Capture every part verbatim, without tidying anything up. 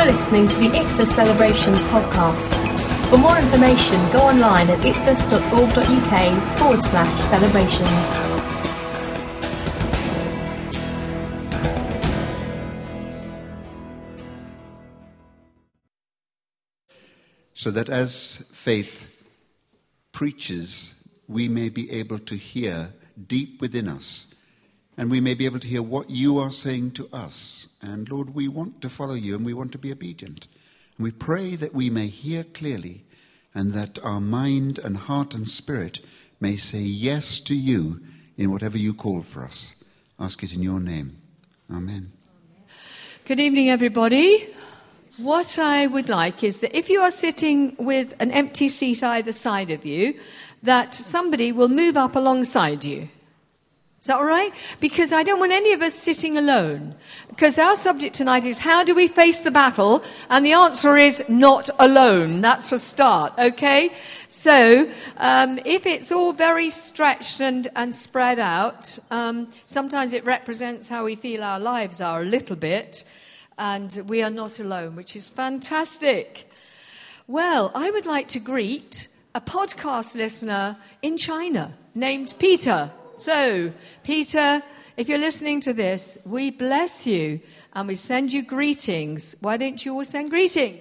You're listening to the ICFAS Celebrations podcast. For more information, go online at icfas.org.uk forward slash celebrations. So that as faith preaches, we may be able to hear deep within us, and we may be able to hear what you are saying to us. And Lord, we want to follow you and we want to be obedient. And we pray that we may hear clearly and that our mind and heart and spirit may say yes to you in whatever you call for us. Ask it in your name. Amen. Good evening, everybody. What I would like is that if you are sitting with an empty seat either side of you, that somebody will move up alongside you. Is that all right? Because I don't want any of us sitting alone. Because our subject tonight is, how do we face the battle? And the answer is, not alone. That's a start, okay? So, um, if it's all very stretched and, and spread out, um, sometimes it represents how we feel our lives are a little bit. And we are not alone, which is fantastic. Well, I would like to greet a podcast listener in China named Peter. So, Peter, if you're listening to this, we bless you and we send you greetings. Why don't you all send greetings?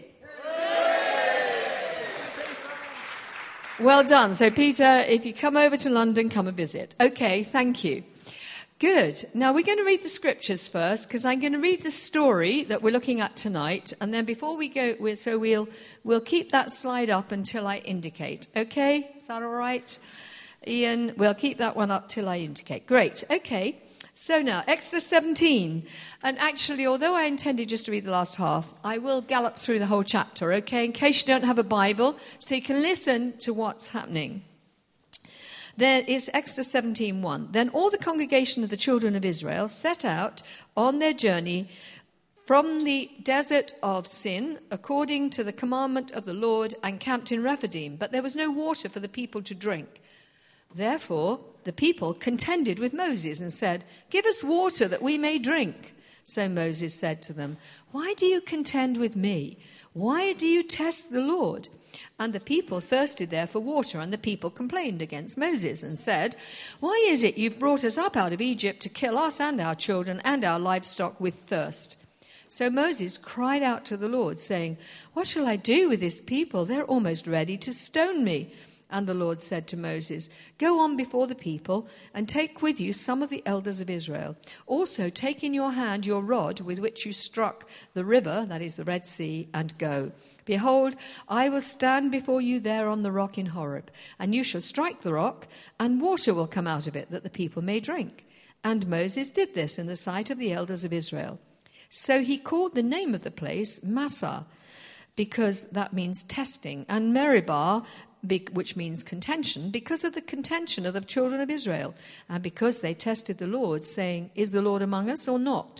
Well done. So, Peter, if you come over to London, come and visit. Okay, thank you. Good. Now, we're going to read the scriptures first, because I'm going to read the story that we're looking at tonight. And then before we go, we're, so we'll, we'll keep that slide up until I indicate. Okay? Is that all right? Ian, we'll keep that one up till I indicate. Great. Okay. So now, Exodus seventeen. And actually, although I intended just to read the last half, I will gallop through the whole chapter, okay, in case you don't have a Bible, so you can listen to what's happening. There is Exodus seventeen one. Then all the congregation of the children of Israel set out on their journey from the desert of Sin, according to the commandment of the Lord, and camped in Rephidim. But there was no water for the people to drink. Therefore, the people contended with Moses and said, "Give us water that we may drink." So Moses said to them, "Why do you contend with me? Why do you test the Lord?" And the people thirsted there for water, and the people complained against Moses and said, "Why is it you've brought us up out of Egypt to kill us and our children and our livestock with thirst?" So Moses cried out to the Lord, saying, "What shall I do with this people? They're almost ready to stone me." And the Lord said to Moses, "Go on before the people and take with you some of the elders of Israel. Also take in your hand your rod with which you struck the river," that is the Red Sea, "and go. Behold, I will stand before you there on the rock in Horeb, and you shall strike the rock, and water will come out of it that the people may drink." And Moses did this in the sight of the elders of Israel. So he called the name of the place Massah, because that means testing, and Meribah, which means contention, because of the contention of the children of Israel, and because they tested the Lord, saying, "Is the Lord among us or not?"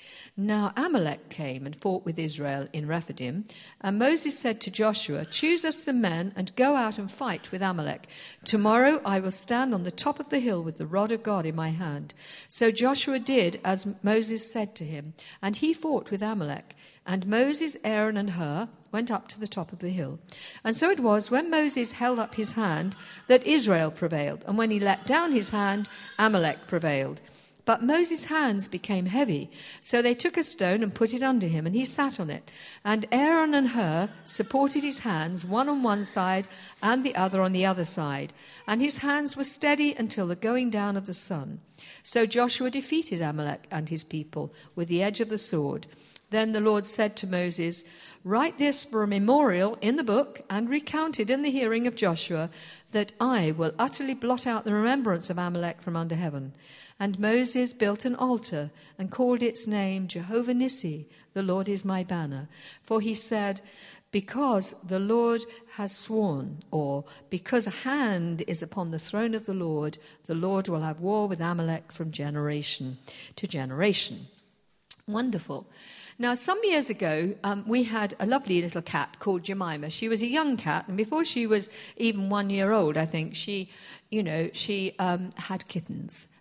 Now Amalek came and fought with Israel in Rephidim, and Moses said to Joshua, "Choose us some men and go out and fight with Amalek. Tomorrow I will stand on the top of the hill with the rod of God in my hand." So Joshua did as Moses said to him, and he fought with Amalek. And Moses, Aaron, and Hur went up to the top of the hill. And so it was, when Moses held up his hand, that Israel prevailed, and when he let down his hand, Amalek prevailed. But Moses' hands became heavy, so they took a stone and put it under him, and he sat on it. And Aaron and Hur supported his hands, one on one side and the other on the other side. And his hands were steady until the going down of the sun. So Joshua defeated Amalek and his people with the edge of the sword. Then the Lord said to Moses, "Write this for a memorial in the book and recount it in the hearing of Joshua, that I will utterly blot out the remembrance of Amalek from under heaven." And Moses built an altar and called its name Jehovah Nissi, "The Lord is my banner." For he said, "Because the Lord has sworn," or "because a hand is upon the throne of the Lord, the Lord will have war with Amalek from generation to generation." Wonderful. Now, some years ago, um, we had a lovely little cat called Jemima. She was a young cat, and before she was even one year old, I think, she, you know, she um, had kittens.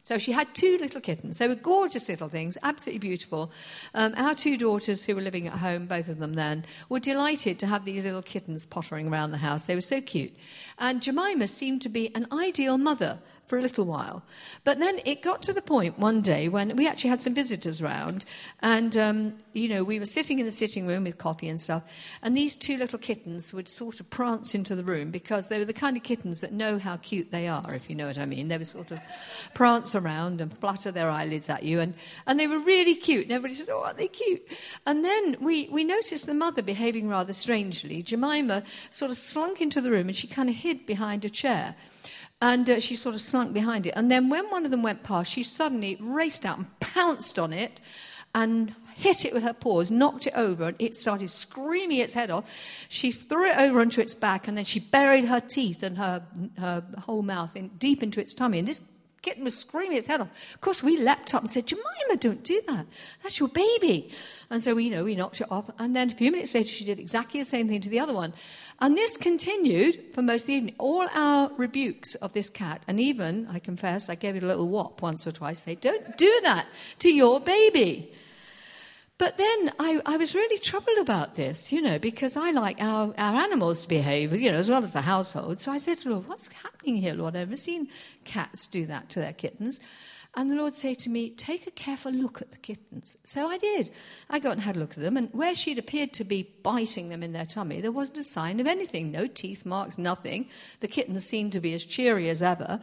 So she had two little kittens. They were gorgeous little things, absolutely beautiful. Um, our two daughters who were living at home, both of them then, were delighted to have these little kittens pottering around the house. They were so cute. And Jemima seemed to be an ideal mother for a little while. But then it got to the point one day when we actually had some visitors round, and, um, you know, we were sitting in the sitting room with coffee and stuff, and these two little kittens would sort of prance into the room because they were the kind of kittens that know how cute they are, if you know what I mean. They would sort of prance around and flutter their eyelids at you, and, and they were really cute, and everybody said, oh, aren't they cute? And then we, we noticed the mother behaving rather strangely. Jemima sort of slunk into the room, and she kind of hid behind a chair. And uh, she sort of slunk behind it. And then when one of them went past, she suddenly raced out and pounced on it and hit it with her paws, knocked it over, and it started screaming its head off. She threw it over onto its back, and then she buried her teeth and her, her whole mouth in, deep into its tummy. And this kitten was screaming its head off. Of course, we leapt up and said, Jemima, don't do that. That's your baby. And so, we, you know, we knocked it off. And then a few minutes later, she did exactly the same thing to the other one. And this continued for most of the evening. All our rebukes of this cat, and even, I confess, I gave it a little whop once or twice, say, don't do that to your baby. But then I, I was really troubled about this, you know, because I like our, our animals to behave, you know, as well as the household. So I said to the Lord, what's happening here, Lord? I've never seen cats do that to their kittens. And the Lord said to me, take a careful look at the kittens. So I did. I got and had a look at them, and where she'd appeared to be biting them in their tummy, there wasn't a sign of anything. No teeth marks, nothing. The kittens seemed to be as cheery as ever.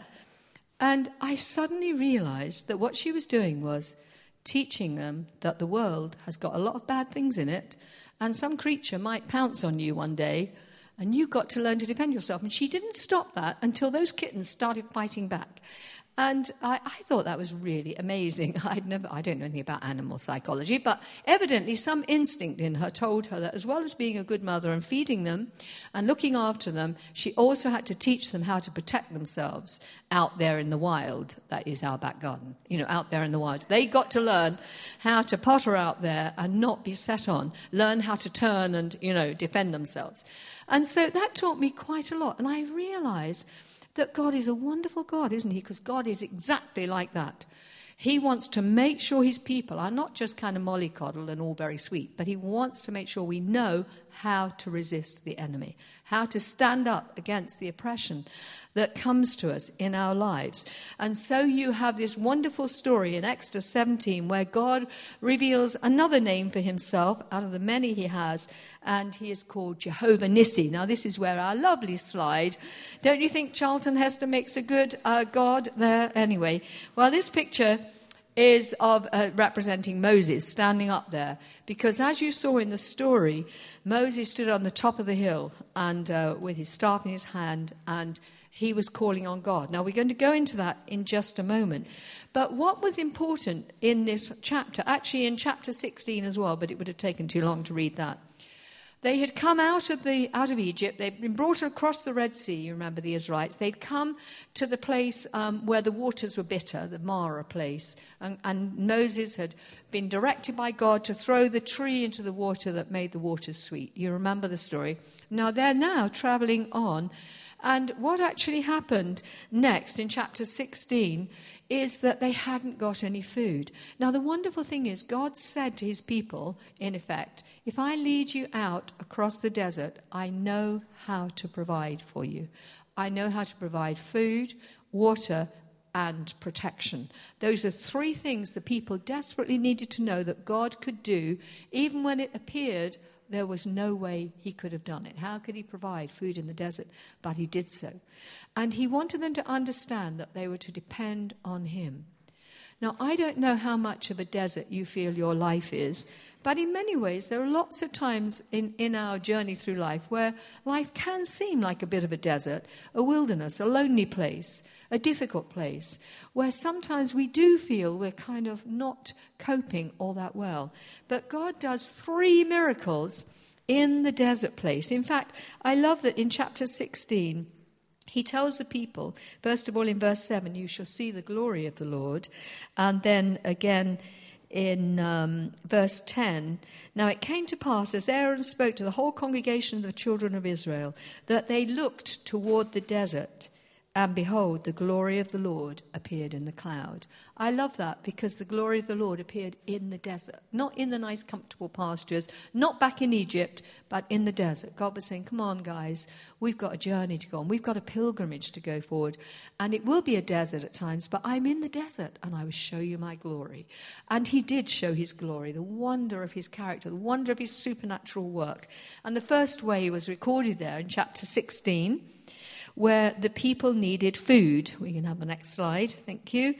And I suddenly realized that what she was doing was teaching them that the world has got a lot of bad things in it, and some creature might pounce on you one day, and you've got to learn to defend yourself. And she didn't stop that until those kittens started fighting back. And I, I thought that was really amazing. I'd never, I don't know anything about animal psychology, but evidently some instinct in her told her that as well as being a good mother and feeding them and looking after them, she also had to teach them how to protect themselves out there in the wild. That is our back garden, you know, out there in the wild. They got to learn how to potter out there and not be set on, learn how to turn and, you know, defend themselves. And so that taught me quite a lot. And I realized that God is a wonderful God, isn't he? Because God is exactly like that. He wants to make sure his people are not just kind of mollycoddle and all very sweet, but he wants to make sure we know how to resist the enemy, how to stand up against the oppression that comes to us in our lives. And so you have this wonderful story in Exodus seventeen where God reveals another name for himself out of the many he has, and he is called Jehovah Nissi. Now this is where our lovely slide, don't you think Charlton Hester makes a good uh, God there? Anyway, well, this picture is of uh, representing Moses standing up there, because as you saw in the story, Moses stood on the top of the hill and uh, with his staff in his hand, and he was calling on God. Now, we're going to go into that in just a moment. But what was important in this chapter, actually in chapter sixteen as well, but it would have taken too long to read that. They had come out of the out of Egypt. They'd been brought across the Red Sea. You remember the Israelites. They'd come to the place um, where the waters were bitter, the Marah place. And, and Moses had been directed by God to throw the tree into the water that made the waters sweet. You remember the story. Now, they're now traveling on. And what actually happened next in chapter sixteen is that they hadn't got any food. Now, the wonderful thing is God said to his people, in effect, if I lead you out across the desert, I know how to provide for you. I know how to provide food, water, and protection. Those are three things the people desperately needed to know that God could do, even when it appeared there was no way he could have done it. How could he provide food in the desert? But he did so. And he wanted them to understand that they were to depend on him. Now, I don't know how much of a desert you feel your life is, but in many ways there are lots of times in, in our journey through life where life can seem like a bit of a desert, a wilderness, a lonely place, a difficult place, where sometimes we do feel we're kind of not coping all that well. But God does three miracles in the desert place. In fact, I love that in chapter sixteen, he tells the people, first of all in verse seven, you shall see the glory of the Lord. And then again in um, verse ten, now it came to pass as Aaron spoke to the whole congregation of the children of Israel, that they looked toward the desert. And behold, the glory of the Lord appeared in the cloud. I love that because the glory of the Lord appeared in the desert. Not in the nice, comfortable pastures, not back in Egypt, but in the desert. God was saying, come on, guys, we've got a journey to go on. We've got a pilgrimage to go forward. And it will be a desert at times, but I'm in the desert and I will show you my glory. And he did show his glory, the wonder of his character, the wonder of his supernatural work. And the first way was recorded there in chapter sixteen, where the people needed food. We can have the next slide, thank you.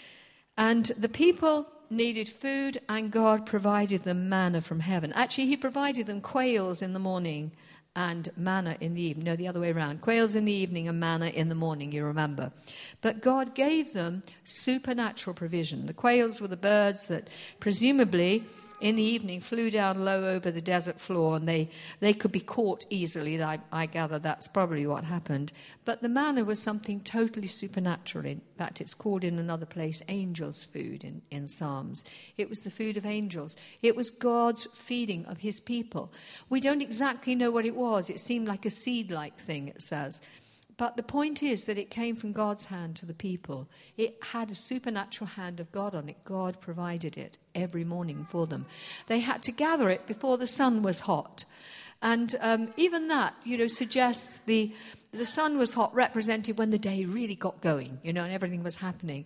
And the people needed food, and God provided them manna from heaven. Actually, he provided them quails in the morning and manna in the evening. No, the other way around. Quails in the evening and manna in the morning, you remember. But God gave them supernatural provision. The quails were the birds that presumably in the evening flew down low over the desert floor, and they, they could be caught easily. I, I gather that's probably what happened. But the manna was something totally supernatural. In fact, it's called in another place angels' food in, in Psalms. It was the food of angels. It was God's feeding of his people. We don't exactly know what it was. It seemed like a seed-like thing, it says. But the point is that it came from God's hand to the people. It had a supernatural hand of God on it. God provided it every morning for them. They had to gather it before the sun was hot. And um, even that, you know, suggests the the sun was hot represented when the day really got going, you know, and everything was happening.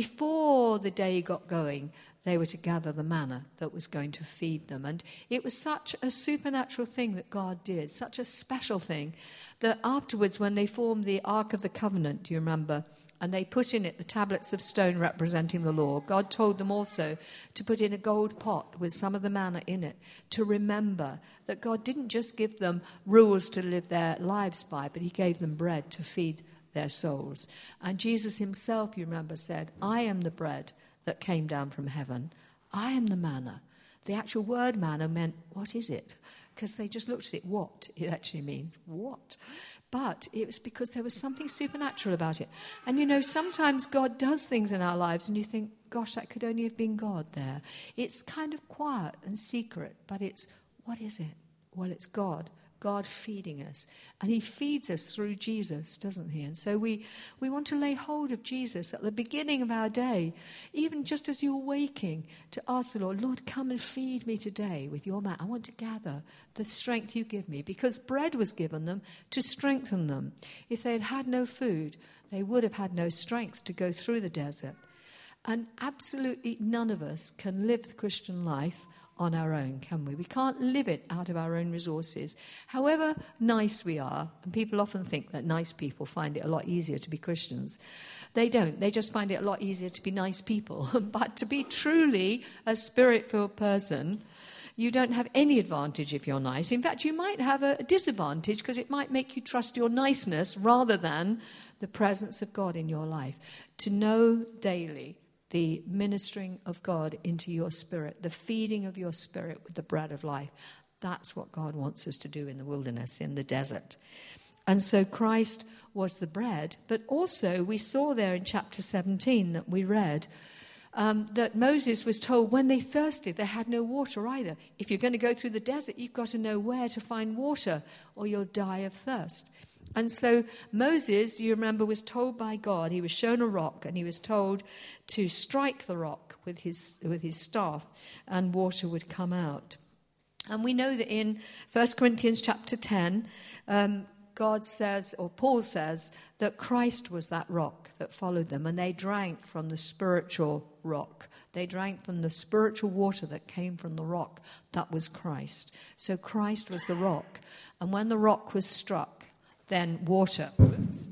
Before the day got going, they were to gather the manna that was going to feed them. And it was such a supernatural thing that God did, such a special thing, that afterwards when they formed the Ark of the Covenant, do you remember, and they put in it the tablets of stone representing the law, God told them also to put in a gold pot with some of the manna in it, to remember that God didn't just give them rules to live their lives by, but he gave them bread to feed their souls. And Jesus himself, you remember, said, I am the bread that came down from heaven. I am the manna. The actual word manna meant, what is it? Because they just looked at it, what? It actually means what? But it was because there was something supernatural about it. And you know, sometimes God does things in our lives and you think, gosh, that could only have been God there. It's kind of quiet and secret, but it's, what is it? Well, it's God. God feeding us. And he feeds us through Jesus, doesn't he? And so we, we want to lay hold of Jesus at the beginning of our day, even just as you're waking, to ask the Lord, Lord, come and feed me today with your manna. I want to gather the strength you give me, because bread was given them to strengthen them. If they had had no food, they would have had no strength to go through the desert. And absolutely none of us can live the Christian life on our own, can we? We can't live it out of our own resources. However nice we are, and people often think that nice people find it a lot easier to be Christians. They don't. They just find it a lot easier to be nice people. But to be truly a spirit-filled person, you don't have any advantage if you're nice. In fact, you might have a disadvantage because it might make you trust your niceness rather than the presence of God in your life. To know daily the ministering of God into your spirit, the feeding of your spirit with the bread of life. That's what God wants us to do in the wilderness, in the desert. And so Christ was the bread, but also we saw there in chapter seventeen that we read um, that Moses was told when they thirsted, they had no water either. If you're going to go through the desert, you've got to know where to find water or you'll die of thirst. And so Moses, you remember, was told by God, he was shown a rock and he was told to strike the rock with his with his staff and water would come out. And we know that in First Corinthians chapter ten, um, God says, or Paul says, that Christ was that rock that followed them, and they drank from the spiritual rock. They drank from the spiritual water that came from the rock. That was Christ. So Christ was the rock. And when the rock was struck, then water, oops,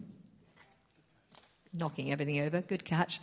knocking everything over, good catch.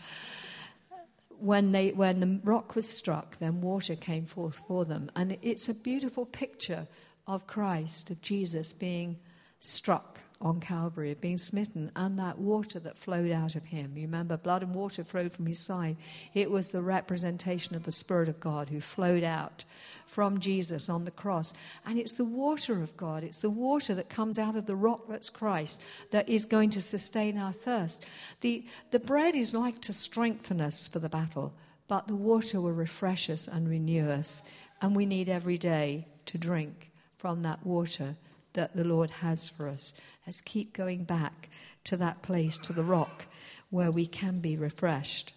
When they, when the rock was struck, then water came forth for them. And it's a beautiful picture of Christ, of Jesus being struck on Calvary, being smitten, and that water that flowed out of him. You remember, blood and water flowed from his side. It was the representation of the Spirit of God who flowed out from Jesus on the cross. And it's the water of God, it's the water that comes out of the rock that's Christ that is going to sustain our thirst. The, the bread is like to strengthen us for the battle, but the water will refresh us and renew us. And we need every day to drink from that water that the Lord has for us. Let's keep going back to that place, to the rock, where we can be refreshed.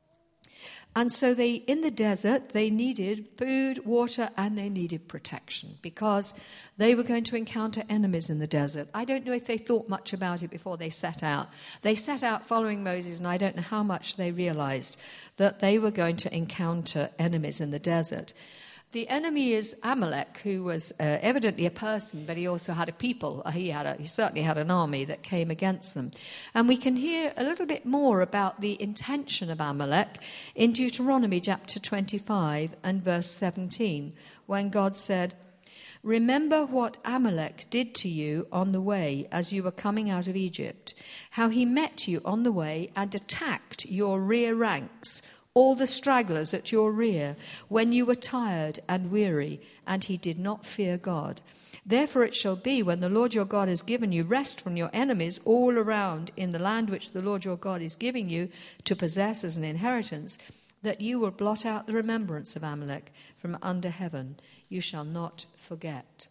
And so they, in the desert, they needed food, water, and they needed protection because they were going to encounter enemies in the desert. I don't know if they thought much about it before they set out. They set out following Moses, and I don't know how much they realized that they were going to encounter enemies in the desert. The enemy is Amalek, who was uh, evidently a person, but he also had a people. He had a, he certainly had an army that came against them. And we can hear a little bit more about the intention of Amalek in Deuteronomy chapter twenty-five and verse seventeen, when God said, "Remember what Amalek did to you on the way as you were coming out of Egypt, how he met you on the way and attacked your rear ranks, all the stragglers at your rear, when you were tired and weary, and he did not fear God. Therefore it shall be, when the Lord your God has given you rest from your enemies all around in the land which the Lord your God is giving you to possess as an inheritance, that you will blot out the remembrance of Amalek from under heaven. You shall not forget."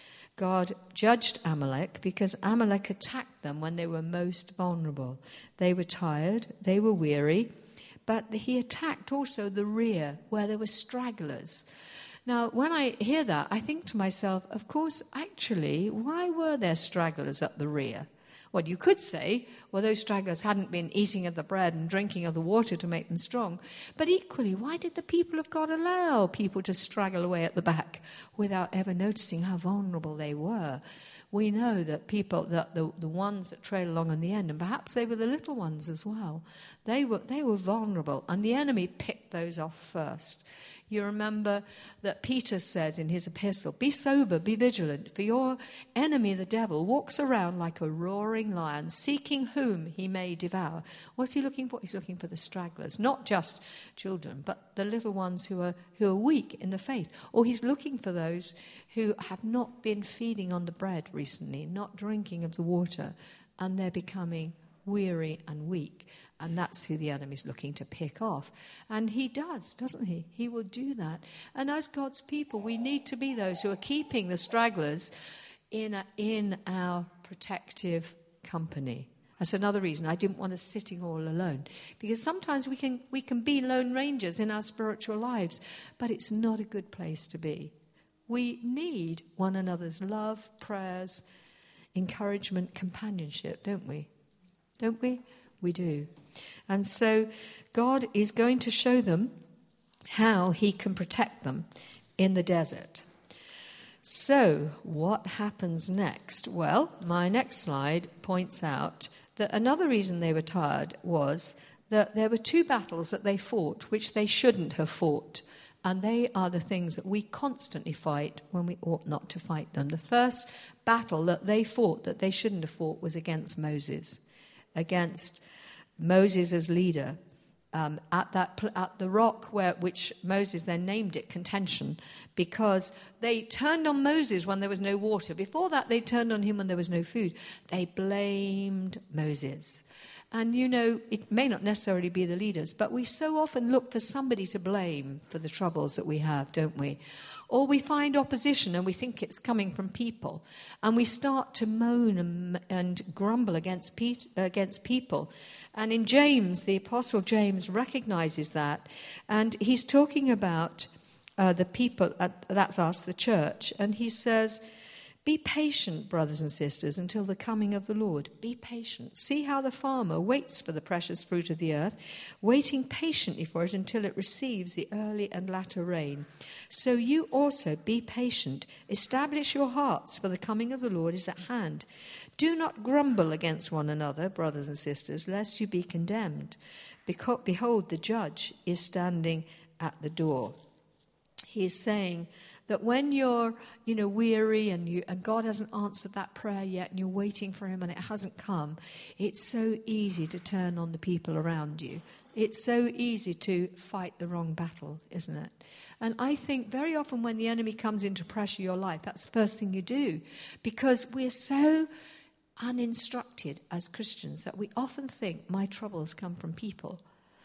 God judged Amalek because Amalek attacked them when they were most vulnerable. They were tired, they were weary, but he attacked also the rear, where there were stragglers. Now, when I hear that, I think to myself, of course, actually, why were there stragglers at the rear? Well, you could say, well, those stragglers hadn't been eating of the bread and drinking of the water to make them strong. But equally, why did the people of God allow people to straggle away at the back without ever noticing how vulnerable they were? We know that people, that the, the ones that trail along in the end, and perhaps they were the little ones as well, they were they were vulnerable, and the enemy picked those off first. You remember that Peter says in his epistle, "Be sober, be vigilant, for your enemy, the devil, walks around like a roaring lion, seeking whom he may devour." What's he looking for? He's looking for the stragglers, not just children, but the little ones who are who are weak in the faith. Or he's looking for those who have not been feeding on the bread recently, not drinking of the water, and they're becoming weary and weak. And that's who the enemy's looking to pick off. And he does, doesn't he? He will do that. And as God's people, we need to be those who are keeping the stragglers in, a, in our protective company. That's another reason I didn't want us sitting all alone. Because sometimes we can, we can be lone rangers in our spiritual lives, but it's not a good place to be. We need one another's love, prayers, encouragement, companionship, don't we? Don't we? We do. And so God is going to show them how he can protect them in the desert. So what happens next? Well, my next slide points out that another reason they were tired was that there were two battles that they fought which they shouldn't have fought. And they are the things that we constantly fight when we ought not to fight them. The first battle that they fought that they shouldn't have fought was against Moses, against Moses as leader, um, at that at the rock where which Moses then named it Contention, because they turned on Moses when there was no water. Before that, they turned on him when there was no food. They blamed Moses. And, you know, it may not necessarily be the leaders, but we so often look for somebody to blame for the troubles that we have, don't we? Or we find opposition and we think it's coming from people. And we start to moan and, and grumble against, pe- against people. And in James, the Apostle James recognizes that. And he's talking about uh, the people, uh, that's us, the church. And he says, "Be patient, brothers and sisters, until the coming of the Lord." Be patient. See how the farmer waits for the precious fruit of the earth, waiting patiently for it until it receives the early and latter rain. So you also be patient. Establish your hearts, for the coming of the Lord is at hand. Do not grumble against one another, brothers and sisters, lest you be condemned. Behold, the judge is standing at the door. He is saying that when you're, you know, weary and you and God hasn't answered that prayer yet and you're waiting for him and it hasn't come, it's so easy to turn on the people around you. It's so easy to fight the wrong battle, isn't it? And I think very often when the enemy comes in to pressure your life, that's the first thing you do, because we're so uninstructed as Christians that we often think my troubles come from people,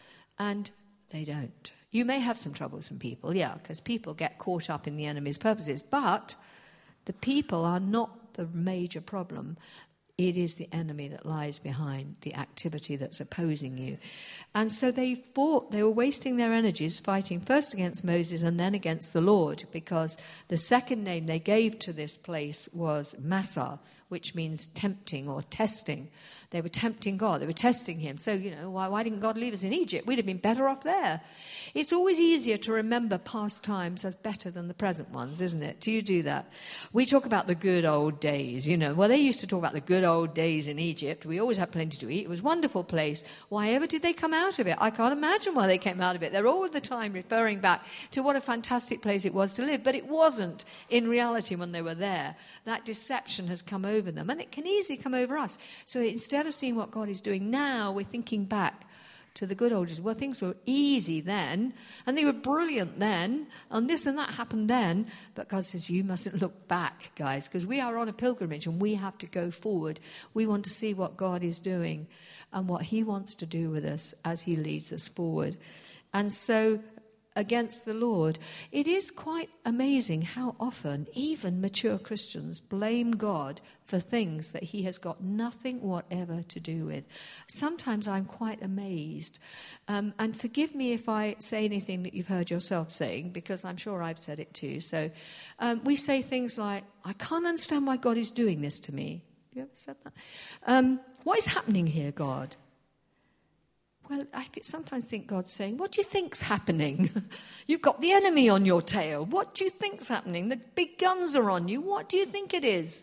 and they don't. You may have some troubles from people, yeah, because people get caught up in the enemy's purposes, but the people are not the major problem. It is the enemy that lies behind the activity that's opposing you. And so they fought, they were wasting their energies fighting first against Moses and then against the Lord, because the second name they gave to this place was Massah, which means tempting or testing. They were tempting God. They were testing him. So, you know, why, why didn't God leave us in Egypt? We'd have been better off there. It's always easier to remember past times as better than the present ones, isn't it? Do you do that? We talk about the good old days, you know. Well, they used to talk about the good old days in Egypt. We always had plenty to eat. It was a wonderful place. Why ever did they come out of it? I can't imagine why they came out of it. They're all the time referring back to what a fantastic place it was to live. But it wasn't in reality when they were there. That deception has come over them. And it can easily come over us. So instead of seeing what God is doing now, we're thinking back to the good old days. Well, things were easy then, and they were brilliant then, and this and that happened then. But God says, you mustn't look back, guys, because we are on a pilgrimage and we have to go forward. We want to see what God is doing and what he wants to do with us as he leads us forward. And so against the Lord, it is quite amazing how often even mature Christians blame God for things that he has got nothing whatever to do with. Sometimes I'm quite amazed. Um, and forgive me if I say anything that you've heard yourself saying, because I'm sure I've said it too. So um, we say things like, I can't understand why God is doing this to me. Have you ever said that? Um, what is happening here, God? Well, I sometimes think God's saying, what do you think's happening? You've got the enemy on your tail. What do you think's happening? The big guns are on you. What do you think it is?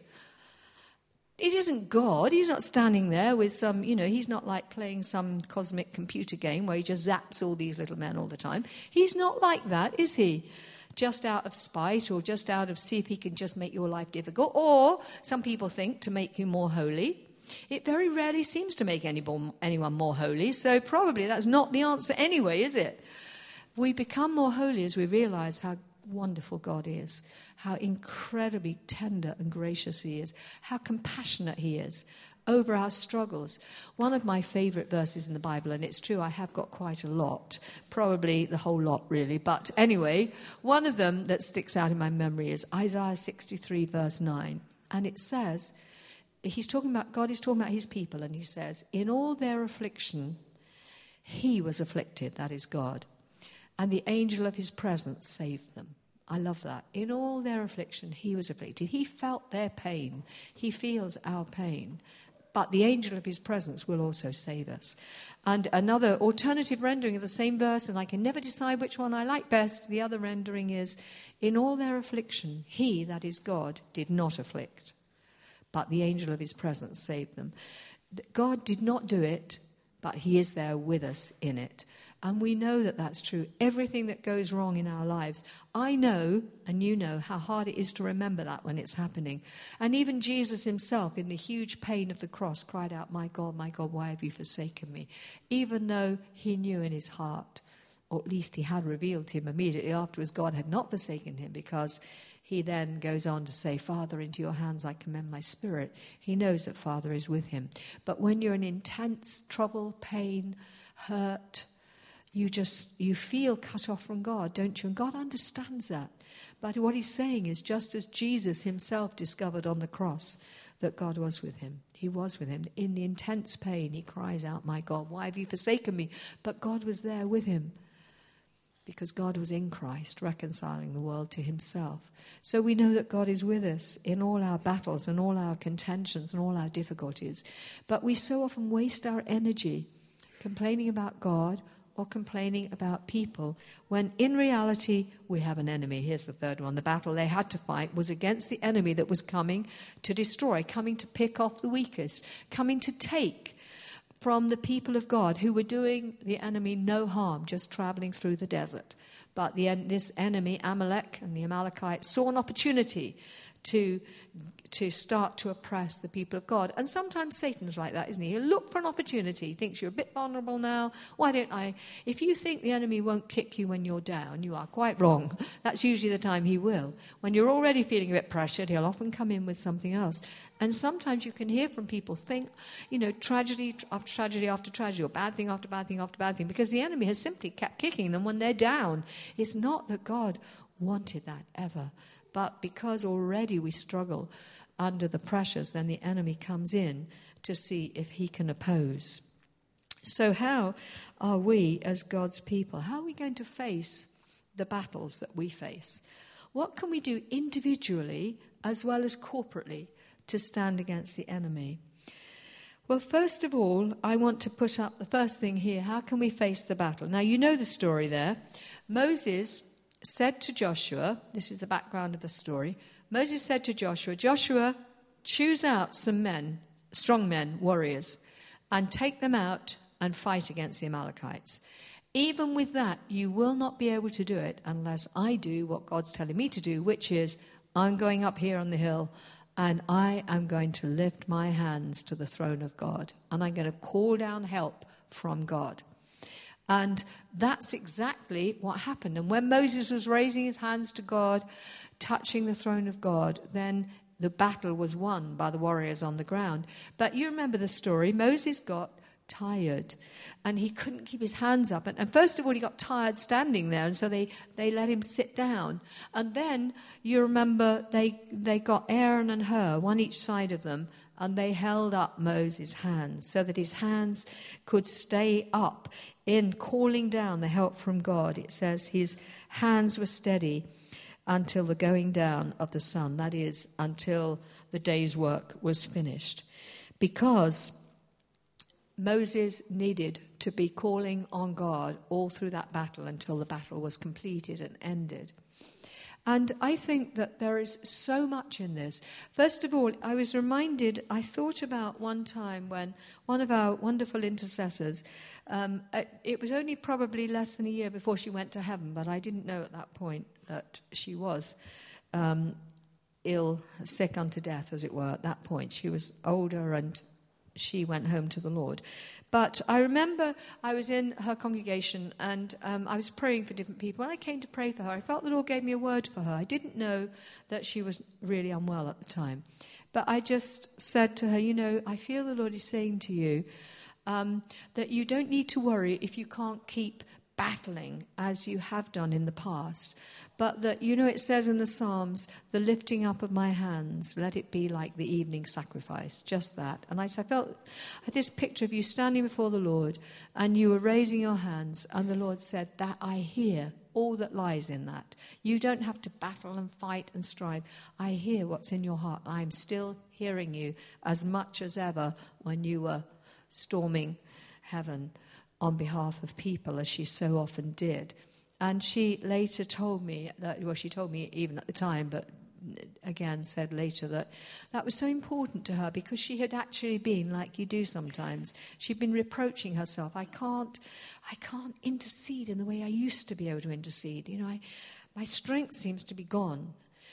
It isn't God. He's not standing there with some, you know, he's not like playing some cosmic computer game where he just zaps all these little men all the time. He's not like that, is he? Just out of spite, or just out of see if he can just make your life difficult. Or some people think to make you more holy. It very rarely seems to make anyone more holy, so probably that's not the answer anyway, is it? We become more holy as we realize how wonderful God is, how incredibly tender and gracious he is, how compassionate he is over our struggles. One of my favorite verses in the Bible, and it's true, I have got quite a lot, probably the whole lot really, but anyway, one of them that sticks out in my memory is Isaiah sixty-three verse nine, and it says, he's talking about, God is talking about his people, and he says, in all their affliction, he was afflicted, that is God, and the angel of his presence saved them. I love that. In all their affliction, he was afflicted. He felt their pain. He feels our pain. But the angel of his presence will also save us. And another alternative rendering of the same verse, and I can never decide which one I like best, the other rendering is, in all their affliction, he, that is God, did not afflict, but the angel of his presence saved them. God did not do it, but he is there with us in it. And we know that that's true. Everything that goes wrong in our lives, I know, and you know, how hard it is to remember that when it's happening. And even Jesus himself, in the huge pain of the cross, cried out, my God, my God, why have you forsaken me? Even though he knew in his heart, or at least he had revealed to him immediately afterwards, God had not forsaken him, because he then goes on to say, Father, into your hands I commend my spirit. He knows that Father is with him. But when you're in intense trouble, pain, hurt, you just, you feel cut off from God, don't you? And God understands that. But what he's saying is, just as Jesus himself discovered on the cross that God was with him, he was with him. In the intense pain, he cries out, my God, why have you forsaken me? But God was there with him, because God was in Christ, reconciling the world to himself. So we know that God is with us in all our battles and all our contentions and all our difficulties. But we so often waste our energy complaining about God or complaining about people, when in reality we have an enemy. Here's the third one. The battle they had to fight was against the enemy that was coming to destroy, coming to pick off the weakest, coming to take from the people of God who were doing the enemy no harm, just traveling through the desert. But the, this enemy, Amalek and the Amalekites, saw an opportunity to, to start to oppress the people of God. And sometimes Satan's like that, isn't he? He'll look for an opportunity. He thinks you're a bit vulnerable now. Why don't I? If you think the enemy won't kick you when you're down, you are quite wrong. That's usually the time he will. When you're already feeling a bit pressured, he'll often come in with something else. And sometimes you can hear from people, think, you know, tragedy after tragedy after tragedy, or bad thing after bad thing after bad thing, because the enemy has simply kept kicking them when they're down. It's not that God wanted that ever, but because already we struggle under the pressures, then the enemy comes in to see if he can oppose. So how are we as God's people? How are we going to face the battles that we face? What can we do individually as well as corporately to stand against the enemy? Well, first of all, I want to put up the first thing here. How can we face the battle? Now, you know the story there. Moses said to Joshua, this is the background of the story. Moses said to Joshua, Joshua, choose out some men, strong men, warriors, and take them out and fight against the Amalekites. Even with that, you will not be able to do it unless I do what God's telling me to do, which is I'm going up here on the hill and I am going to lift my hands to the throne of God, and I'm going to call down help from God. And that's exactly what happened. And when Moses was raising his hands to God, touching the throne of God, then the battle was won by the warriors on the ground. But you remember the story. Moses got tired and he couldn't keep his hands up. And, and first of all, he got tired standing there, and so they, they let him sit down. And then you remember they they got Aaron and Hur, one each side of them, and they held up Moses' hands so that his hands could stay up in calling down the help from God. It says his hands were steady until the going down of the sun, that is, until the day's work was finished. Because Moses needed to be calling on God all through that battle until the battle was completed and ended. And I think that there is so much in this. First of all, I was reminded, I thought about one time when one of our wonderful intercessors, um, it was only probably less than a year before she went to heaven, but I didn't know at that point that she was um, ill, sick unto death, as it were, at that point. She was older and she went home to the Lord. But I remember I was in her congregation and um, I was praying for different people. When I came to pray for her, I felt the Lord gave me a word for her. I didn't know that she was really unwell at the time. But I just said to her, you know, I feel the Lord is saying to you um, that you don't need to worry if you can't keep battling as you have done in the past. But that, you know, it says in the Psalms, the lifting up of my hands, let it be like the evening sacrifice, just that. And I, I felt I had this picture of you standing before the Lord and you were raising your hands, and the Lord said, that I hear all that lies in that. You don't have to battle and fight and strive. I hear what's in your heart. I'm still hearing you as much as ever when you were storming heaven on behalf of people, as she so often did. And she later told me, that, well, she told me even at the time, but again said later that that was so important to her because she had actually been, like you do sometimes, she'd been reproaching herself. I can't, I can't intercede in the way I used to be able to intercede. You know, I, my strength seems to be gone.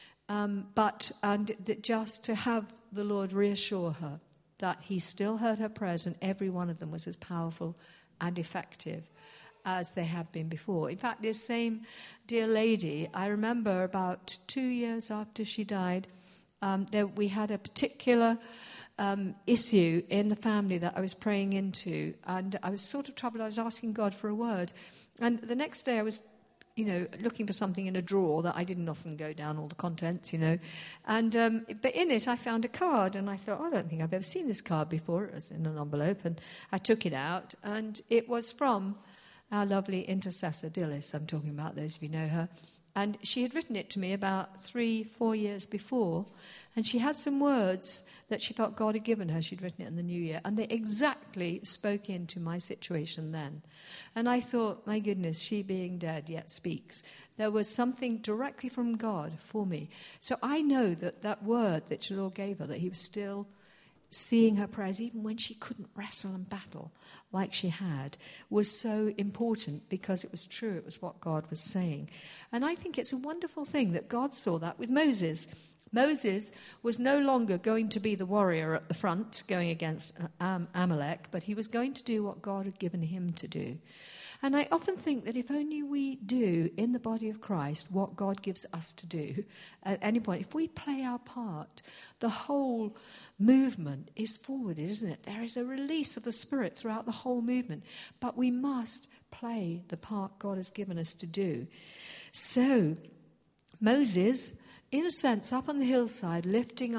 Um, but, and that just to have the Lord reassure her that he still heard her prayers and every one of them was as powerful and effective as they have been before. In fact, this same dear lady, I remember about two years after she died, um, there, we had a particular um, issue in the family that I was praying into, and I was sort of troubled. I was asking God for a word. And the next day I was, you know, looking for something in a drawer that I didn't often go down all the contents, you know. And um, but in it I found a card, and I thought, oh, I don't think I've ever seen this card before. It was in an envelope, and I took it out, and it was from our lovely intercessor, Dillis. I'm talking about those of you know her. And she had written it to me about three, four years before. And she had some words that she felt God had given her. She'd written it in the new year. And they exactly spoke into my situation then. And I thought, my goodness, she being dead yet speaks. There was something directly from God for me. So I know that that word that the Lord gave her, that he was still seeing her prayers, even when she couldn't wrestle and battle like she had, was so important because it was true. It was what God was saying. And I think it's a wonderful thing that God saw that with Moses. Moses was no longer going to be the warrior at the front going against Am- Amalek, but he was going to do what God had given him to do. And I often think that if only we do in the body of Christ what God gives us to do at any point, if we play our part, the whole movement is forwarded, isn't it? There is a release of the Spirit throughout the whole movement, but we must play the part God has given us to do. So Moses, in a sense, up on the hillside, lifting up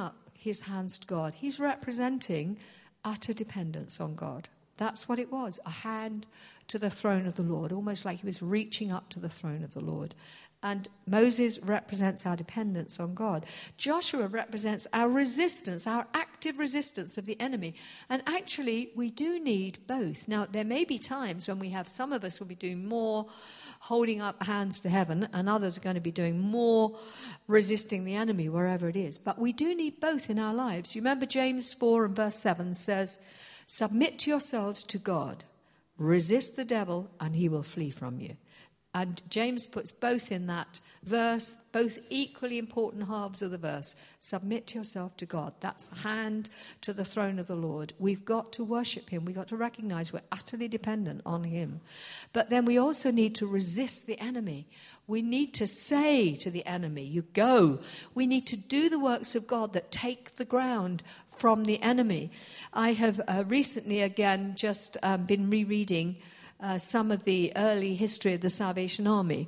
his hands to God. He's representing utter dependence on God. That's what it was, a hand to the throne of the Lord, almost like he was reaching up to the throne of the Lord. And Moses represents our dependence on God. Joshua represents our resistance, our active resistance of the enemy. And actually, we do need both. Now, there may be times when we have, some of us will be doing more holding up hands to heaven, and others are going to be doing more resisting the enemy wherever it is. But we do need both in our lives. You remember James four and verse seven says, submit to yourselves to God. Resist the devil and he will flee from you. And James puts both in that verse, both equally important halves of the verse. Submit yourself to God. That's the hand to the throne of the Lord. We've got to worship him. We've got to recognize we're utterly dependent on him. But then we also need to resist the enemy. We need to say to the enemy, you go. We need to do the works of God that take the ground from the enemy. I have uh, recently, again, just um, been rereading Uh, some of the early history of the Salvation Army,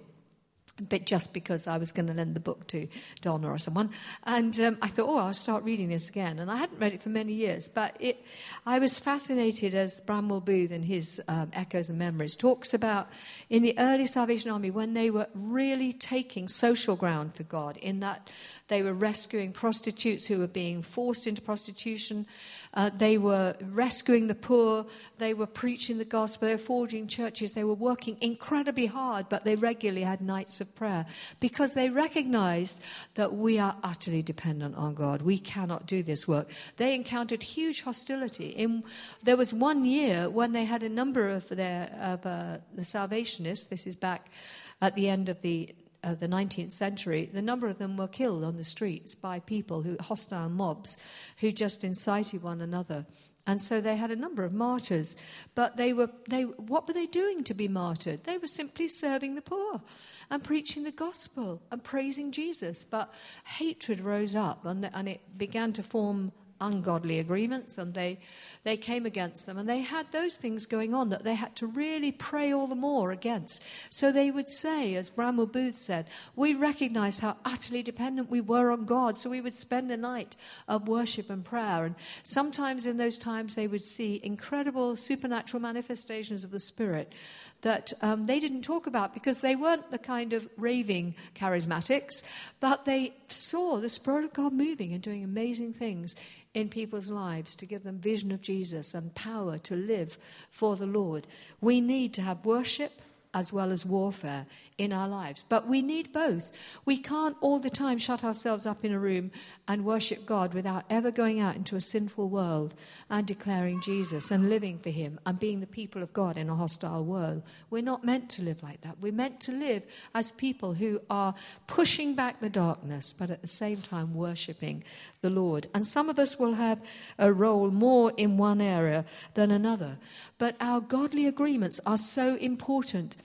but just because I was going to lend the book to Donna or someone. And um, I thought, oh, I'll start reading this again. And I hadn't read it for many years, but it, I was fascinated as Bramwell Booth in his um, Echoes and Memories talks about in the early Salvation Army when they were really taking social ground for God, in that they were rescuing prostitutes who were being forced into prostitution. Uh, they were rescuing the poor. They were preaching the gospel. They were forging churches. They were working incredibly hard, but they regularly had nights of prayer because they recognized that we are utterly dependent on God. We cannot do this work. They encountered huge hostility. In, there was one year when they had a number of their of uh, the Salvationists. This is back at the end of the of the nineteenth century. The number of them were killed on the streets by people who hostile mobs who just incited one another. And so they had a number of martyrs, but they were they what were they doing to be martyred? They were simply serving the poor and preaching the gospel and praising Jesus. But hatred rose up, and and it began to form ungodly agreements, and they they came against them, and they had those things going on that they had to really pray all the more against. So they would say, as Bramwell Booth said, we recognized how utterly dependent we were on God, so we would spend a night of worship and prayer. And sometimes in those times they would see incredible supernatural manifestations of the Spirit that um, they didn't talk about because they weren't the kind of raving charismatics, but they saw the Spirit of God moving and doing amazing things in people's lives to give them vision of Jesus and power to live for the Lord. We need to have worship as well as warfare in our lives. But we need both. We can't all the time shut ourselves up in a room and worship God without ever going out into a sinful world and declaring Jesus and living for him and being the people of God in a hostile world. We're not meant to live like that. We're meant to live as people who are pushing back the darkness, but at the same time worshiping the Lord. And some of us will have a role more in one area than another. But our godly agreements are so important.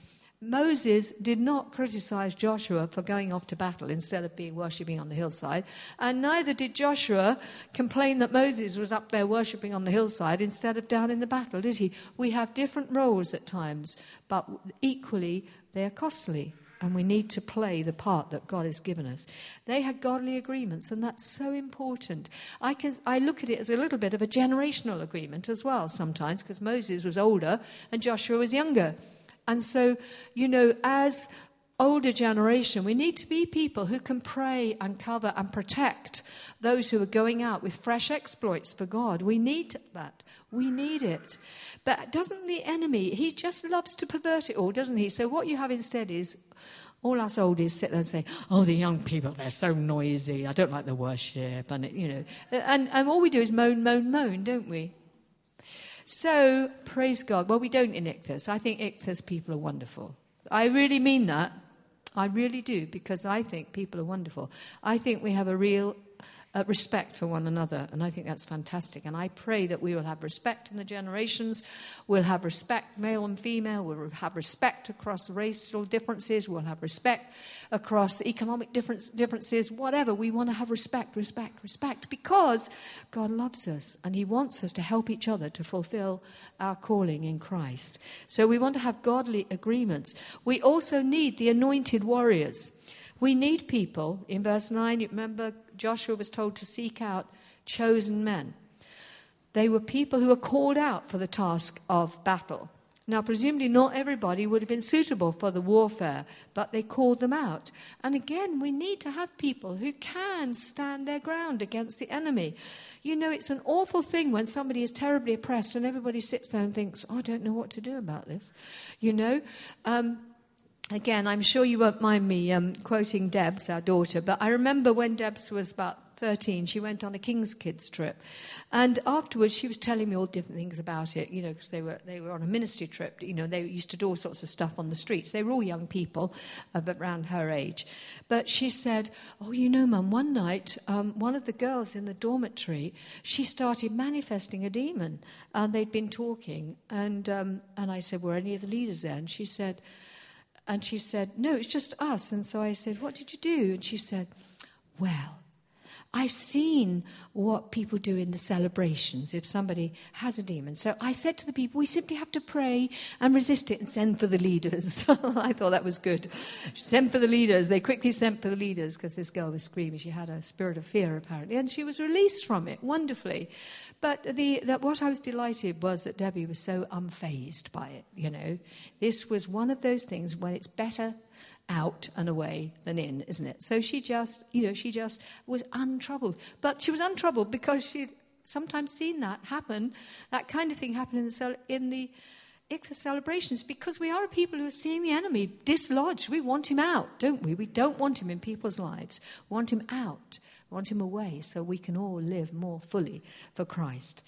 Moses did not criticize Joshua for going off to battle instead of being worshipping on the hillside. And neither did Joshua complain that Moses was up there worshipping on the hillside instead of down in the battle, did he? We have different roles at times, but equally they are costly. And we need to play the part that God has given us. They had godly agreements, and that's so important. I can I look at it as a little bit of a generational agreement as well sometimes, because Moses was older and Joshua was younger. And so, you know, as older generation, we need to be people who can pray and cover and protect those who are going out with fresh exploits for God. We need that. We need it. But doesn't the enemy, he just loves to pervert it all, doesn't he? So what you have instead is all us oldies sit there and say, oh, the young people, they're so noisy. I don't like the worship. And, it, you know, and, and all we do is moan, moan, moan, don't we? So, praise God. Well, we don't in Ichthus. I think Ichthus people are wonderful. I really mean that. I really do, because I think people are wonderful. I think we have a real uh, respect for one another, and I think that's fantastic. And I pray that we will have respect in the generations. We'll have respect, male and female. We'll have respect across racial differences. We'll have respect across economic difference, differences, whatever. We want to have respect, respect, respect, because God loves us and he wants us to help each other to fulfill our calling in Christ. So we want to have godly agreements. We also need the anointed warriors. We need people. In verse nine, you remember Joshua was told to seek out chosen men. They were people who were called out for the task of battle. Now, presumably not everybody would have been suitable for the warfare, but they called them out. And again, we need to have people who can stand their ground against the enemy. You know, it's an awful thing when somebody is terribly oppressed and everybody sits there and thinks, oh, I don't know what to do about this. You know, um, again, I'm sure you won't mind me um, quoting Debs, our daughter, but I remember when Debs was about thirteen, she went on a King's Kids trip. And afterwards, she was telling me all different things about it, you know, because they were they were on a ministry trip. You know, they used to do all sorts of stuff on the streets. They were all young people uh, around her age. But she said, oh, you know, Mum, one night, um, one of the girls in the dormitory, she started manifesting a demon. And they'd been talking. And um, and I said, were any of the leaders there? And she said, and she said, no, it's just us. And so I said, what did you do? And she said, well, I've seen what people do in the celebrations if somebody has a demon. So I said to the people, we simply have to pray and resist it and send for the leaders. I thought that was good. Send for the leaders. They quickly sent for the leaders because this girl was screaming. She had a spirit of fear, apparently, and she was released from it wonderfully. But the, that what I was delighted was that Debbie was so unfazed by it, you know. This was one of those things when it's better out and away than in, isn't it? So she just, you know, she just was untroubled. But she was untroubled because she'd sometimes seen that happen, that kind of thing happen in the in the Ichthus celebrations, because we are a people who are seeing the enemy dislodged. We want him out, don't we? We don't want him in people's lives. We want him out, we want him away, so we can all live more fully for Christ.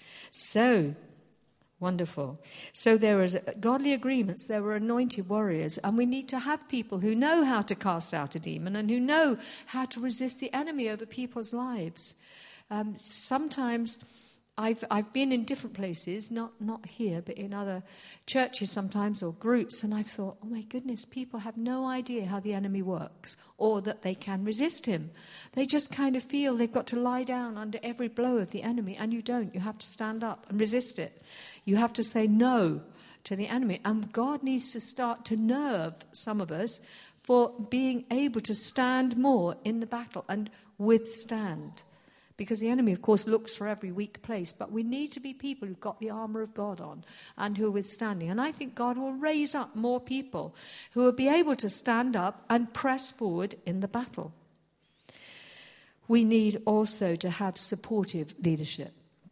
So wonderful. So there was godly agreements, there were anointed warriors, and we need to have people who know how to cast out a demon and who know how to resist the enemy over people's lives. Um, sometimes I've I've been in different places, not not here, but in other churches sometimes or groups, and I've thought, oh my goodness, people have no idea how the enemy works or that they can resist him. They just kind of feel they've got to lie down under every blow of the enemy, and you don't. You have to stand up and resist it. You have to say no to the enemy. And God needs to start to nerve some of us for being able to stand more in the battle and withstand. Because the enemy, of course, looks for every weak place. But we need to be people who've got the armour of God on and who are withstanding. And I think God will raise up more people who will be able to stand up and press forward in the battle. We need also to have supportive leadership.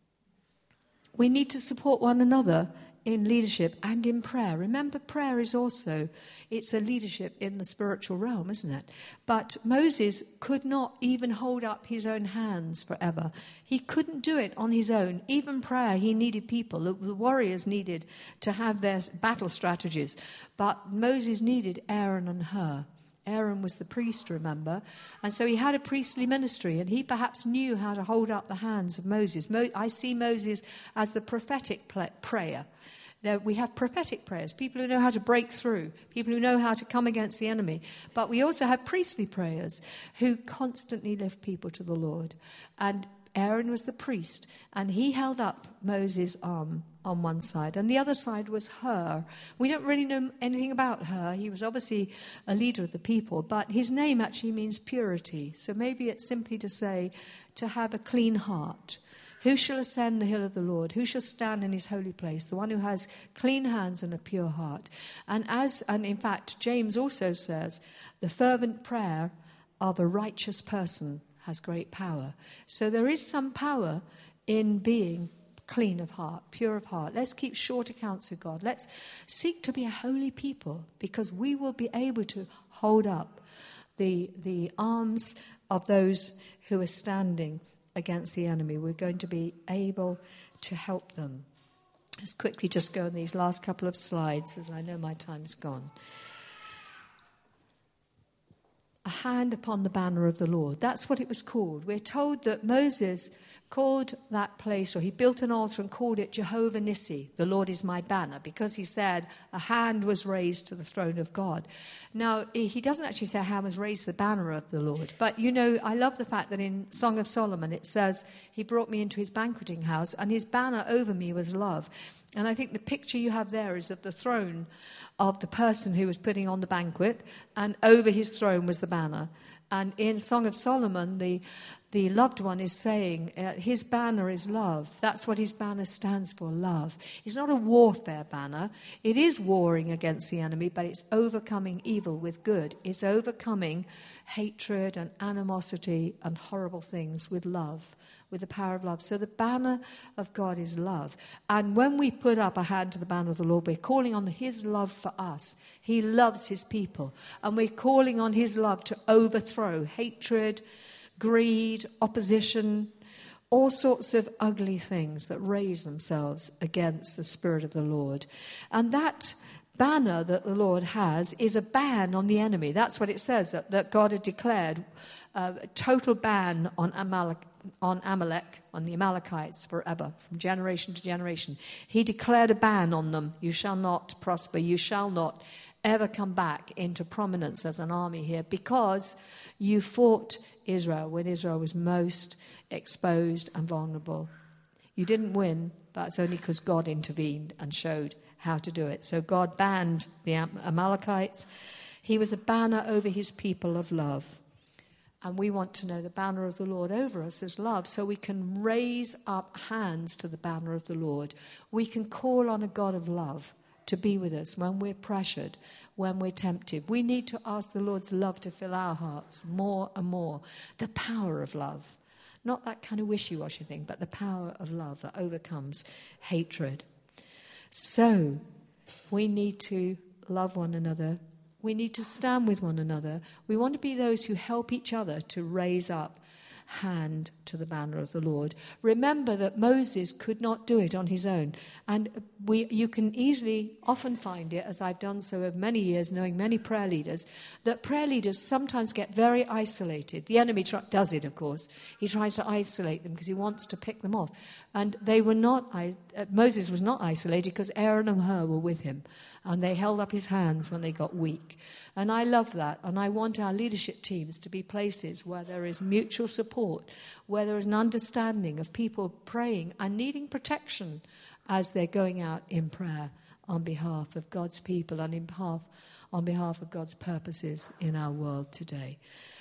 We need to support one another in leadership and in prayer. Remember, prayer is also, it's a leadership in the spiritual realm, isn't it? But Moses could not even hold up his own hands forever. He couldn't do it on his own. Even prayer, he needed people. The, the warriors needed to have their battle strategies. But Moses needed Aaron and Hur. Aaron was the priest, remember, and so he had a priestly ministry, and he perhaps knew how to hold up the hands of Moses. Mo- I see Moses as the prophetic pl- prayer. There, we have prophetic prayers, people who know how to break through, people who know how to come against the enemy. But we also have priestly prayers who constantly lift people to the Lord. And Aaron was the priest, and he held up Moses' arm on one side, and the other side was Hur. We don't really know anything about Hur. He was obviously a leader of the people, but his name actually means purity. So maybe it's simply to say, to have a clean heart. Who shall ascend the hill of the Lord? Who shall stand in his holy place? The one who has clean hands and a pure heart. And as, and in fact, James also says, the fervent prayer of a righteous person has great power. So there is some power in being clean of heart, pure of heart. Let's keep short accounts with God. Let's seek to be a holy people, because we will be able to hold up the, the arms of those who are standing against the enemy. We're going to be able to help them. Let's quickly just go on these last couple of slides, as I know my time's gone. A hand upon the banner of the Lord. That's what it was called. We're told that Moses called that place, or he built an altar and called it Jehovah Nissi, the Lord is my banner, because he said a hand was raised to the throne of God. Now, he doesn't actually say a hand was raised to the banner of the Lord, but you know, I love the fact that in Song of Solomon it says he brought me into his banqueting house and his banner over me was love. And I think the picture you have there is of the throne of the person who was putting on the banquet, and over his throne was the banner. And in Song of Solomon, the the loved one is saying uh, his banner is love. That's what his banner stands for, love. It's not a warfare banner. It is warring against the enemy, but it's overcoming evil with good. It's overcoming hatred and animosity and horrible things with love, with the power of love. So the banner of God is love. And when we put up a hand to the banner of the Lord, we're calling on his love for us. He loves his people. And we're calling on his love to overthrow hatred, greed, opposition, all sorts of ugly things that raise themselves against the Spirit of the Lord. And that banner that the Lord has is a ban on the enemy. That's what it says, that, that God had declared uh, a total ban on Amalek, on Amalek, on the Amalekites forever, from generation to generation. He declared a ban on them. You shall not prosper. You shall not ever come back into prominence as an army here, because you fought Israel when Israel was most exposed and vulnerable. You didn't win, but it's only because God intervened and showed how to do it. So God banned the Amalekites. He was a banner over his people of love. And we want to know the banner of the Lord over us is love, so we can raise up hands to the banner of the Lord. We can call on a God of love to be with us when we're pressured, when we're tempted. We need to ask the Lord's love to fill our hearts more and more. The power of love. Not that kind of wishy-washy thing, but the power of love that overcomes hatred. So, we need to love one another. We need to stand with one another. We want to be those who help each other to raise up hand to the banner of the Lord. Remember that Moses could not do it on his own. And we, you can easily often find it, as I've done so over many years, knowing many prayer leaders, that prayer leaders sometimes get very isolated. The enemy tr- does it, of course. He tries to isolate them because he wants to pick them off. And they were not, uh, Moses was not isolated because Aaron and Hur were with him. And they held up his hands when they got weak. And I love that. And I want our leadership teams to be places where there is mutual support, where there is an understanding of people praying and needing protection as they're going out in prayer on behalf of God's people and in behalf, on behalf of God's purposes in our world today.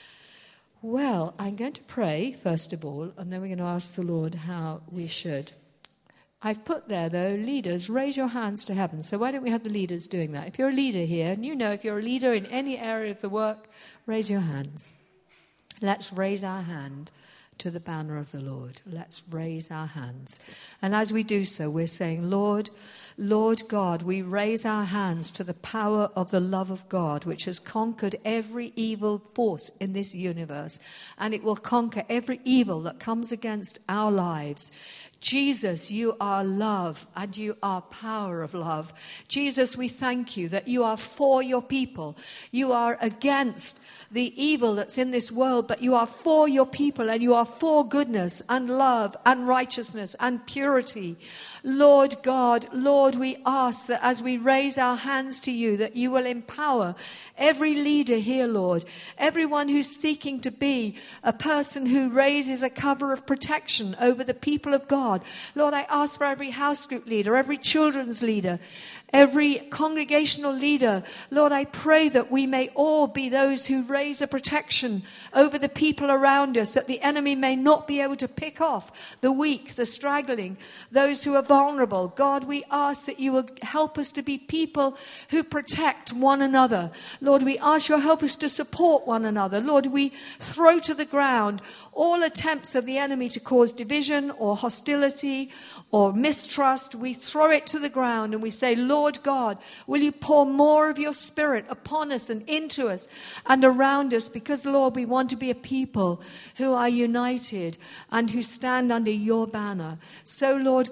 Well, I'm going to pray, first of all, and then we're going to ask the Lord how we should. I've put there, though, leaders, raise your hands to heaven. So why don't we have the leaders doing that? If you're a leader here, and you know if you're a leader in any area of the work, raise your hands. Let's raise our hand to the banner of the Lord. Let's raise our hands. And as we do so, we're saying, Lord, Lord God, we raise our hands to the power of the love of God, which has conquered every evil force in this universe. And it will conquer every evil that comes against our lives. Jesus, you are love and you are power of love. Jesus, we thank you that you are for your people. You are against the evil that's in this world, but you are for your people and you are for goodness and love and righteousness and purity. Lord God, Lord, we ask that as we raise our hands to you, that you will empower every leader here, Lord, everyone who's seeking to be a person who raises a cover of protection over the people of God. Lord, I ask for every house group leader, every children's leader, every congregational leader. Lord, I pray that we may all be those who raise a protection over the people around us, that the enemy may not be able to pick off the weak, the straggling, those who are vulnerable. God, we ask that you will help us to be people who protect one another. Lord, we ask you to help us to support one another. Lord, we throw to the ground all attempts of the enemy to cause division or hostility or mistrust. We throw it to the ground and we say, Lord God, will you pour more of your spirit upon us and into us and around us? Because, Lord, we want to be a people who are united and who stand under your banner. So, Lord God, we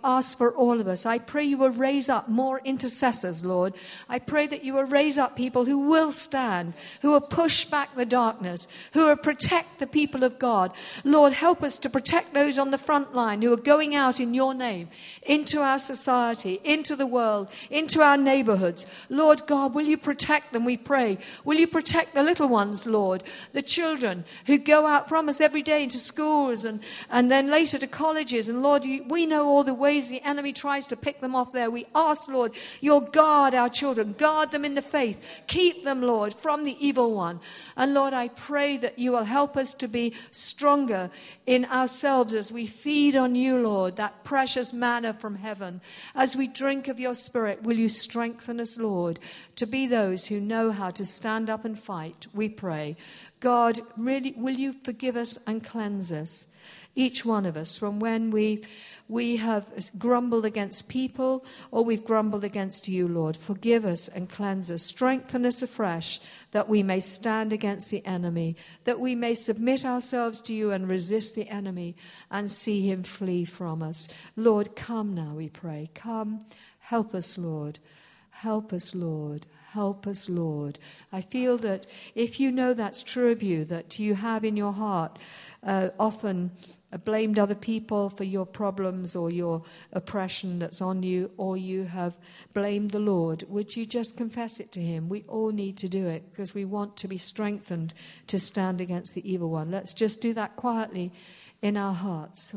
ask for all of us. I pray you will raise up more intercessors, Lord. I pray that you will raise up people who will stand, who will push back the darkness, who will protect the people of God. Lord, help us to protect those on the front line who are going out in your name, into our society, into the world, into our neighborhoods. Lord God, will you protect them, we pray. Will you protect the little ones, Lord, the children who go out from us every day into schools and, and then later to colleges. And Lord, you, we know all the ways the enemy tries to pick them off there. We ask, Lord, you'll guard our children, guard them in the faith, keep them, Lord, from the evil one. And Lord, I pray that you will help us to be stronger in ourselves as we feed on you, Lord, that precious manna from heaven. As we drink of your Spirit, will you strengthen us, Lord, to be those who know how to stand up and fight, we pray. God, really, will you forgive us and cleanse us, each one of us, from when we we have grumbled against people or we've grumbled against you, Lord. Forgive us and cleanse us. Strengthen us afresh that we may stand against the enemy, that we may submit ourselves to you and resist the enemy and see him flee from us. Lord, come now, we pray. Come, help us, Lord. Help us, Lord. Help us, Lord. I feel that if you know that's true of you, that you have in your heart uh, often blamed other people for your problems or your oppression that's on you, or you have blamed the Lord, would you just confess it to him? We all need to do it because we want to be strengthened to stand against the evil one. Let's just do that quietly in our hearts.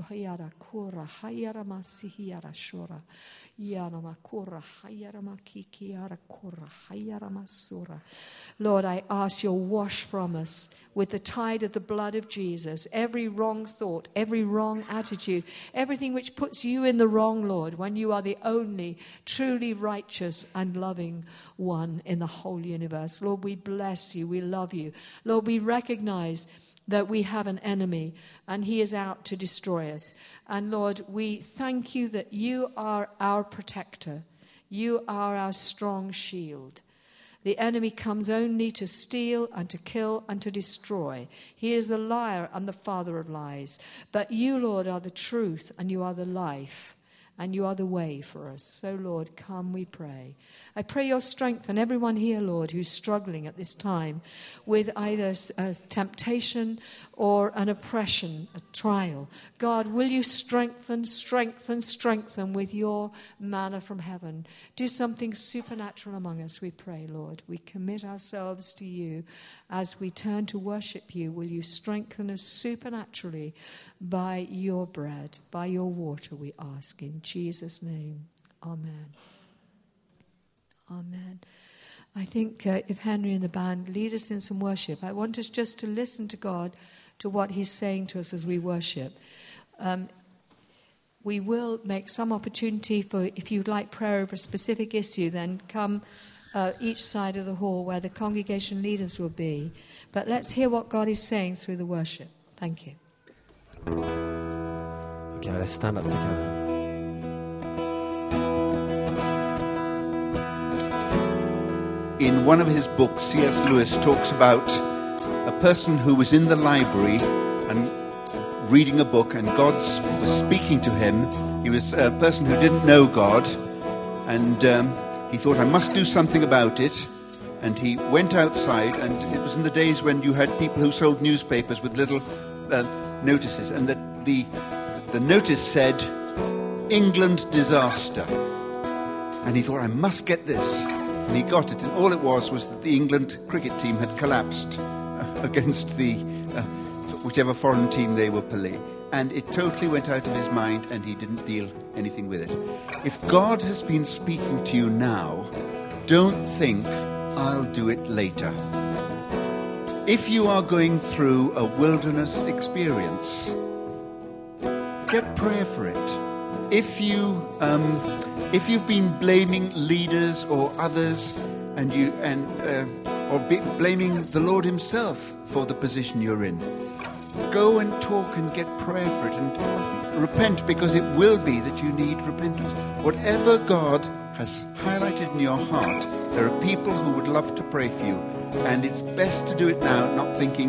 Lord, I ask you'll wash from us with the tide of the blood of Jesus every wrong thought, every wrong attitude, everything which puts you in the wrong, Lord, when you are the only truly righteous and loving one in the whole universe. Lord, we bless you. We love you. Lord, we recognize that we have an enemy and he is out to destroy us. And Lord, we thank you that you are our protector. You are our strong shield. The enemy comes only to steal and to kill and to destroy. He is the liar and the father of lies. But you, Lord, are the truth and you are the life and you are the way for us. So, Lord, come, we pray. I pray your strength on everyone here, Lord, who's struggling at this time with either a temptation or an oppression, a trial. God, will you strengthen, strengthen, strengthen with your manna from heaven. Do something supernatural among us, we pray, Lord. We commit ourselves to you as we turn to worship you. Will you strengthen us supernaturally by your bread, by your water, we ask in Jesus' name. Amen. Amen. I think uh, if Henry and the band lead us in some worship, I want us just to listen to God, to what he's saying to us as we worship. Um, we will make some opportunity for, if you'd like prayer over a specific issue, then come uh, each side of the hall where the congregation leaders will be. But let's hear what God is saying through the worship. Thank you. Okay, let's stand up together. In one of his books, C S Lewis talks about a person who was in the library and reading a book, and God was speaking to him. He was a person who didn't know God, and um, he thought, I must do something about it. And he went outside, and it was in the days when you had people who sold newspapers with little uh, notices, and the, the, the notice said, England disaster. And he thought, I must get this. And he got it, and all it was was that the England cricket team had collapsed against the uh, whichever foreign team they were playing. And it totally went out of his mind, and he didn't deal anything with it. If God has been speaking to you now, don't think, I'll do it later. If you are going through a wilderness experience, get prayer for it. If you... Um, If you've been blaming leaders or others, and you and uh, or be blaming the Lord himself for the position you're in, go and talk and get prayer for it and repent, because it will be that you need repentance. Whatever God has highlighted in your heart, there are people who would love to pray for you, and it's best to do it now, not thinking,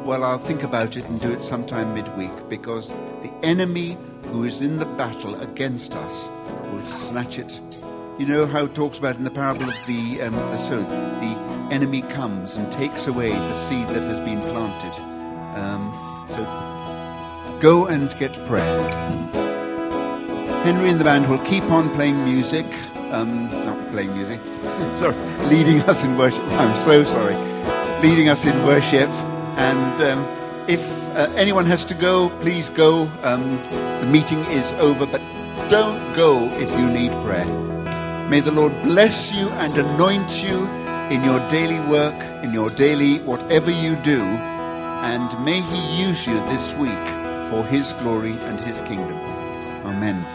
well, I'll think about it and do it sometime midweek, because the enemy who is in the battle against us will snatch it. You know how it talks about in the parable of the um, the sower, the enemy comes and takes away the seed that has been planted. Um, so go and get prayer. Henry and the band will keep on playing music, um, not playing music, sorry, leading us in worship. I'm so sorry, leading us in worship. And um, if uh, anyone has to go, please go. Um, the meeting is over, but don't go if you need prayer. May the Lord bless you and anoint you in your daily work, in your daily whatever you do, and may He use you this week for His glory and His kingdom. Amen.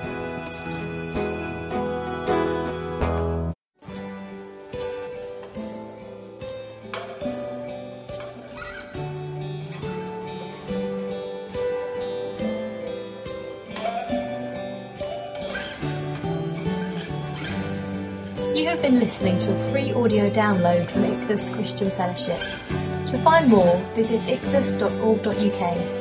You have been listening to a free audio download from Ichthus Christian Fellowship. To find more, visit ichthus dot org dot U K